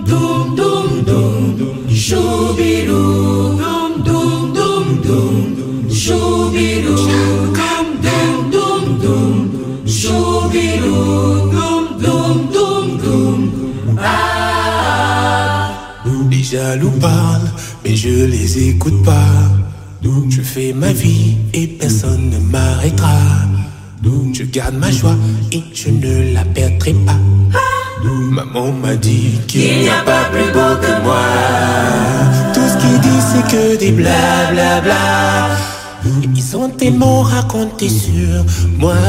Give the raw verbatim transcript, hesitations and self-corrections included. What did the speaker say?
doum doum doum, choubidou, doum doum doum doum, choubidou, doum doum doum, choubidou, doum doum doum doum. Ah. Les jaloux parlent, mais je les écoute pas. Je fais ma vie et personne ne m'arrêtera. Je garde ma joie et je ne la perdrai pas. Maman m'a dit qu'il n'y a pas plus beau que moi. Tout ce qu'il dit c'est que des blablabla. Ils ont tellement raconté sur moi.